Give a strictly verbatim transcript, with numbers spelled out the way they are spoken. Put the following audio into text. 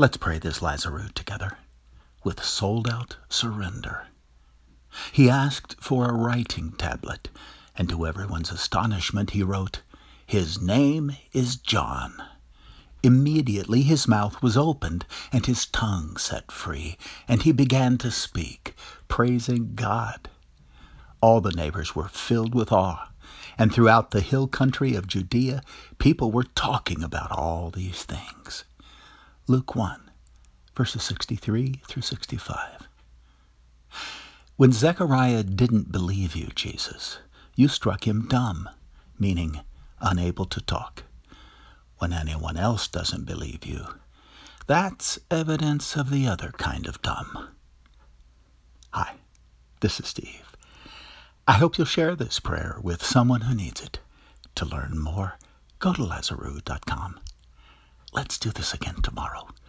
Let's pray this Lazarus together with sold-out surrender. He asked for a writing tablet, and to everyone's astonishment he wrote, "His name is John." Immediately his mouth was opened, and his tongue set free, and he began to speak, praising God. All the neighbors were filled with awe, and throughout the hill country of Judea, people were talking about all these things. Luke one, verses sixty-three through sixty-five. When Zechariah didn't believe you, Jesus, you struck him dumb, meaning unable to talk. When anyone else doesn't believe you, that's evidence of the other kind of dumb. Hi, this is Steve. I hope you'll share this prayer with someone who needs it. To learn more, go to Lazarus dot com. Let's do this again tomorrow.